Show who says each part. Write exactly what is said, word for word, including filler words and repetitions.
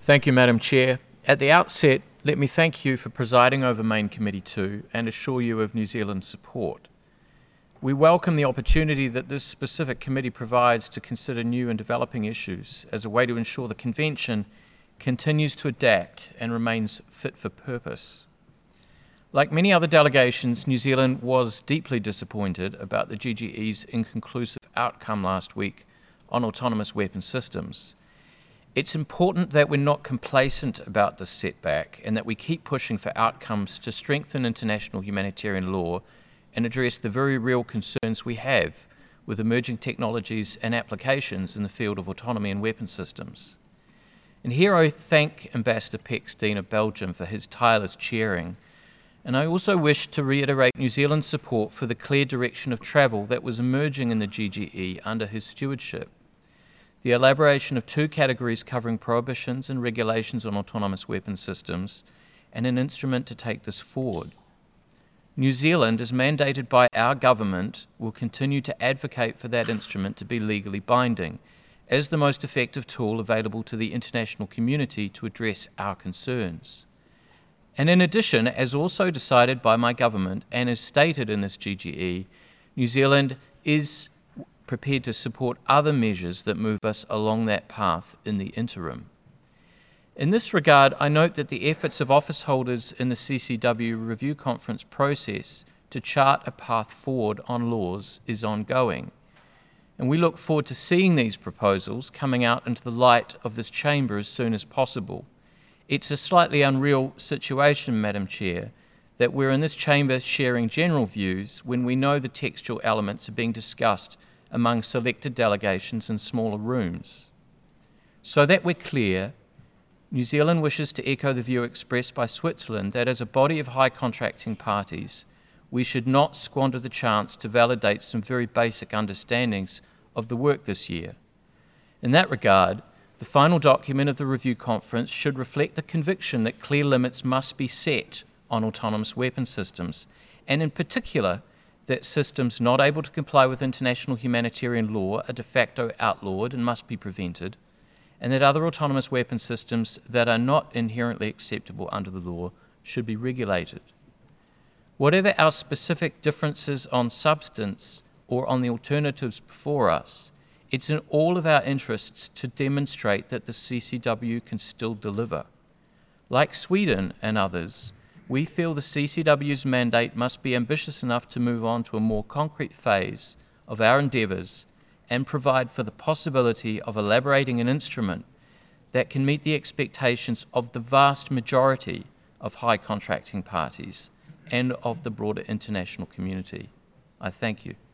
Speaker 1: Thank you, Madam Chair. At the outset, let me thank you for presiding over Main Committee two and assure you of New Zealand's support. We welcome the opportunity that this specific committee provides to consider new and developing issues as a way to ensure the Convention continues to adapt and remains fit for purpose. Like many other delegations, New Zealand was deeply disappointed about the G G E's inconclusive outcome last week on autonomous weapon systems. It's important that we're not complacent about this setback and that we keep pushing for outcomes to strengthen international humanitarian law and address the very real concerns we have with emerging technologies and applications in the field of autonomy and weapon systems. And here I thank Ambassador Peckstein of Belgium for his tireless chairing, and I also wish to reiterate New Zealand's support for the clear direction of travel that was emerging in the G G E under his stewardship. The elaboration of two categories covering prohibitions and regulations on autonomous weapon systems and an instrument to take this forward. New Zealand, as mandated by our government, will continue to advocate for that instrument to be legally binding as the most effective tool available to the international community to address our concerns. And in addition, as also decided by my government and as stated in this G G E, New Zealand is prepared to support other measures that move us along that path in the interim. In this regard, I note that the efforts of office holders in the C C W review conference process to chart a path forward on laws is ongoing. And we look forward to seeing these proposals coming out into the light of this chamber as soon as possible. It's a slightly unreal situation, Madam Chair, that we're in this chamber sharing general views when we know the textual elements are being discussed among selected delegations in smaller rooms. So that we're clear, New Zealand wishes to echo the view expressed by Switzerland that as a body of high contracting parties, we should not squander the chance to validate some very basic understandings of the work this year. In that regard, the final document of the review conference should reflect the conviction that clear limits must be set on autonomous weapon systems, and in particular, that systems not able to comply with international humanitarian law are de facto outlawed and must be prevented, and that other autonomous weapon systems that are not inherently acceptable under the law should be regulated. Whatever our specific differences on substance or on the alternatives before us, it's in all of our interests to demonstrate that the C C W can still deliver. Like Sweden and others, we feel the C C W's mandate must be ambitious enough to move on to a more concrete phase of our endeavours and provide for the possibility of elaborating an instrument that can meet the expectations of the vast majority of high contracting parties and of the broader international community. I thank you.